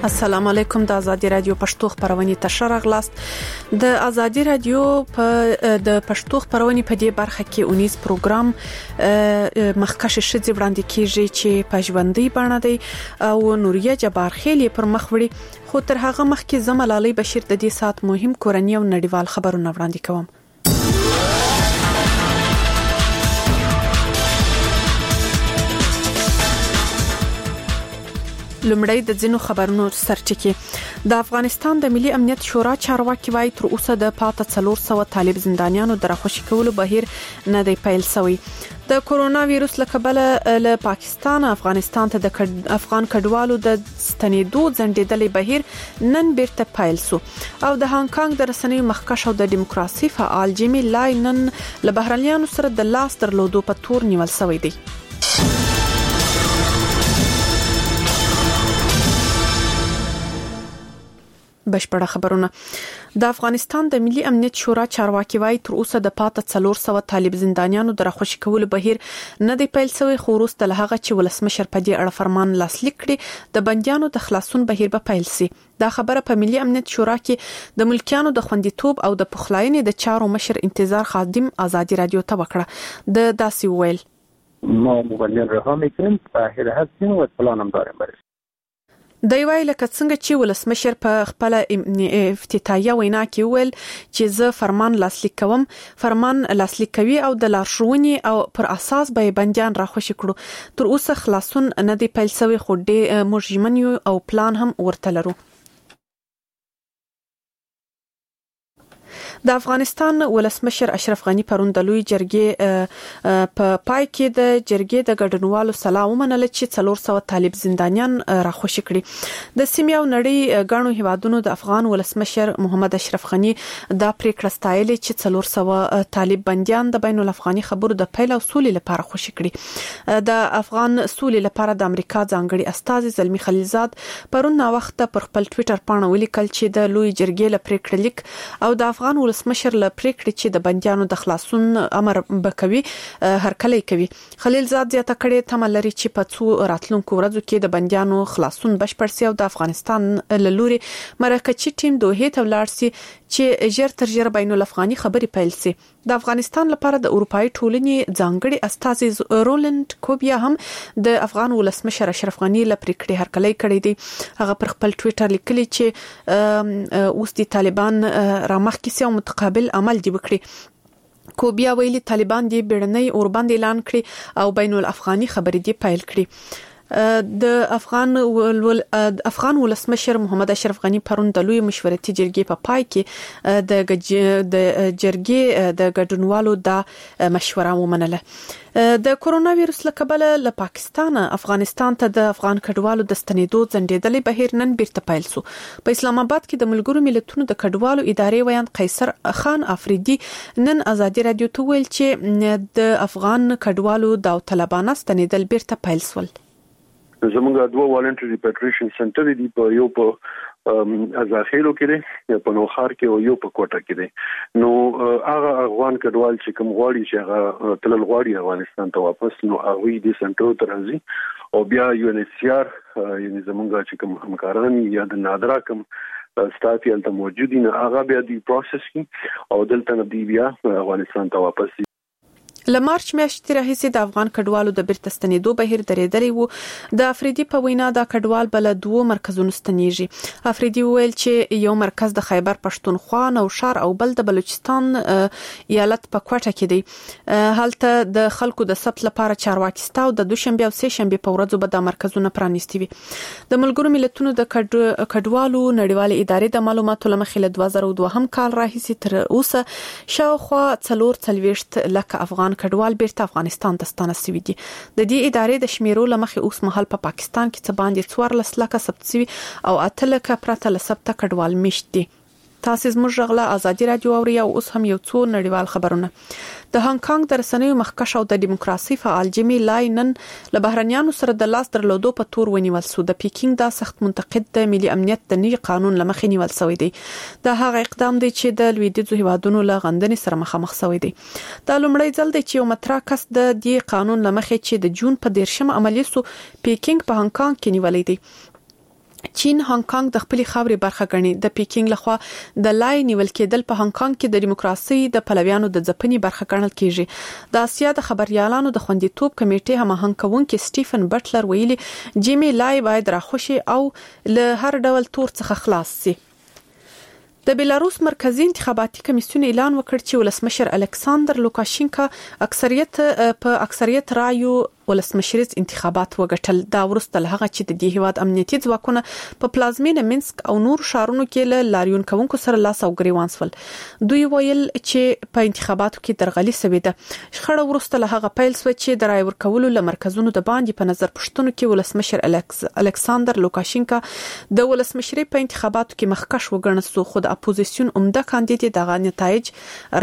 السلام علیکم. د ازادي رادیو پښتو خبرونه تشر غلاست. د ازادي رادیو په د پښتو خبرونه په دې برخه کې 19 پروګرام مخکښ شذ وړاندې کیږي چې په ژوندۍ بڼه دی او نوریه جبار خیل پر مخ وړي. خو تر هغه مخکې زملالي بشیر د دې سات مهم کورنۍ او نړیوال خبرونه وړاندې کوم. لومړی د ځینو خبرونو سرچکه. د افغانستان د ملي امنیت شورا چارواکي وايي تر اوسه د 400 طالب زندانیانو د راخوشي کولو بهیر نه دی پیل شوی. د کورونا وایروس له کبله له پاکستان افغانستان ته د افغان کډوالو د ستنېدو ځنډېدلې بهیر نن بیرته پیل شو او د هانګ کانګ د رسنیو مخکښ او د دیموکراسي فعال جیمی لای نن له بهرنیانو سره د لاس درلودو په تور نیول شوی دی. بشپړه خبرونه. د افغانستان د ملي امنیت شورا چارواکي وايي تر اوسه د 400 طالب زندانیانو د راخوشي کولو بهیر نه دی پیل شوی. خو وروسته له هغه چې ولسمشر په دې اړه فرمان لاسلیک کړي د بندیانو د خلاصون بهیر به پیل شي. دا خبره په ملي امنیت شورا کې د ملکیانو د خوندیتوب او د پخلاینې د چارو مشر انتظار خادم ازادي رادیو ته وکړه. د داسې ویل ما مبلغ رقم میکنیم باهر هستیم و پلانم داریم برش. د ویل لکه څنګه چې ولسمشر په خپل افتتاحیه وینا کې ویل چې زه فرمان لاسلیک کوم. فرمان لاسلیک کوي او د لارښوونې او پر اساس به بنديان راخوشي کړو. تر اوسه خلاصون نه دی پیل شوی خو د مجرمینو او پلان هم ورته لرو. د افغانستان ولسمشر اشرف غنی پرون د لوی جرګې په پای کې د جرګې د ګډونوالو سلا ومنله چې 400 طالب زندانیان راخوشي کړي. د سیمې او نړۍ غاڼو هیوادونو د افغان ولسمشر محمد اشرف غنی دا پریکړه ستایلې چې 400 طالب بنديان د بین الافغاني خبرو د پیل او سولې لپاره خوشي کړي. د افغان سولې لپاره د امریکا ځانګړي استاذ زلمی خلیلزاد پرون نا وخت پر خپل ټوئیټر باندې ولیکل چې د لوی جرګې لپاره لیک او د افغان ولسمشر له پریکړې چې د بنديانو د خلاصون امر بکوي هرکلی کوي. خلیلزاد زیاته کړې تمه لري چې په څو راتلونکو ورځو کې د بنديانو خلاصون بشپړ شي او د افغانستان له لوري مرکزي ټیم دوه ته ولاړ شي چې ژر تر ژره بین الافغاني خبري پیل شي. د افغانستان لپاره د اروپאי ټولنې ځانګړي استاذ رولند کوبیا هم د افغان ولسمشر اشرف غنی له پریکړې هرکلی کړی دی. هغه پر خپل ټوئیټر لیکلی چې اوس د طالبان رامخکې سي او متقابل عمل دی وکړي. کوبیا ویلي طالبان دی بیړنۍ اوربند اعلان کړي او بین الافغاني خبرې دی پیل کړي. د افغان ولسمشر محمد اشرف غنی پرون د لوی مشورتي جرګې په پای کې د جرګې د ګډونوالو د مشوره ومنله. د کورونا وایروس له کبله له پاکستان افغانستان ته د افغان کډوالو د ستنېدو ځنډېدلې بهیر نن بیرته پیل شو. په اسلام آباد کې د ملګرو ملتونو د کډوالو ادارې ویان قیصر خان افریدي نن ازادي رادیو ته ویل چې د افغان کډوالو د طالبانو ستنېدل بیرته پیل شول. زمونږ دوه والنټری ریپاټریشن سنټر دي په یو په ازاخیلو کې دي په نوخار کې او یو په کوټه کې دي. نو هغه افغان کډوال چې کوم غواړي چې هغه تلل غواړي افغانستان ته واپس نو هغه دې سنټر ته راځي او بیا UNHCR یعنی زمونږ چې کوم همکاران یا د نادرا کوم سټاف یې ته موجود دي هغه بیا دی پروسس کی او دلته نه دی بیا افغانستان ته واپس دي. له مارچ میاشتې راهیسې د افغان کډوالو د بیرته ستنېدو بهیر درېدلی وو. د افریدي په وینا د کډوال بل دوه مرکزونو ستنېږي. افریدي ویل چې یو مرکز د خیبر پښتونخوا نوشهر او بل د بلوچستان ایالت په کوټه کې دی. هلته د خلکو د ثبت لپاره چارواکي ستاو د دوشنبه او سه شنبه په ورځو به د مرکزونو پرانیستي وي. د ملګرو ملتونو د کډوالو نړیوال ادارې د معلوماتو لمخې له 2002 کال راهیسې تر اوسه شاوخوا 440 لکه افغان کډوال بیرته افغانستان ته ستانه شوي دي. د دې ادارې د شمیرو لمخې اوس مهال په پاکستان کې څه باندې 14 لکه ثبت شوي او 8 لکه پرته له ثبت کډوال مشت دي. تاسو زموږ غلا ازادي رادیو اوري او اوس هم یو څو نړیوال خبرونه. د هانګ کانګ د رسنیو مخکښ او د دیموکراسي فعال جیمی لای نن له بهرنیانو سره د لاس درلودو په تور ونیول شو. د پیکینګ دا سخت منتقد د ملي امنیت د نوي قانون لمخې نیول شوی دی. دا هغه اقدام دی چې د لویدیځو هیوادونو له غندنې سره مخامخ شوی دی. دا لومړی ځل دی چې یو متراکس د دې قانون لمخې چې د جون په 10 عملی سو پیکینګ په هانګ کانګ کې نیولې دی. چین هانګ کانګ د خپل خاوري برخه ګڼي. د پیکینګ لخوا د لای نیول کېدل په هانګ کانګ کې د دیموکراسي د پلویانو د ځپنې برخه ګڼل کیږي. د آسیا د خبريالانو د خوندیتوب کمیټې هماهنګ کوونکي سټیفن بټلر ویلي جیمی لای باید راخوشي او له هر ډول تور څخه خلاص شي. د بیلاروس مرکزی انتخاباتي کمیسیون اعلان وکړ چې ولسمشر الکساندر لوکاشینکا اکثریت رایو ولسمشریز انتخابات وګټل. دا ورسته له هغه چې د دې هیواد امنیتي ځواکونه په پلازمینه مینسک او نور شهرونو کې له لاریون کوونکو سره لاس او ګریوان سول. دوی ویل چې په انتخاباتو کې درغلي شوې ده. شخړه ورسته له هغه پیل شو چې د رای ورکولو له مرکزونو د باندې په نظر پښتنو کې ولسمشر الکساندر لوکاشینکا د ولسمشرۍ په انتخاباتو کې مخکښ وګڼل شو، خو د اپوزیسیون عمده کاندید دغه نتایج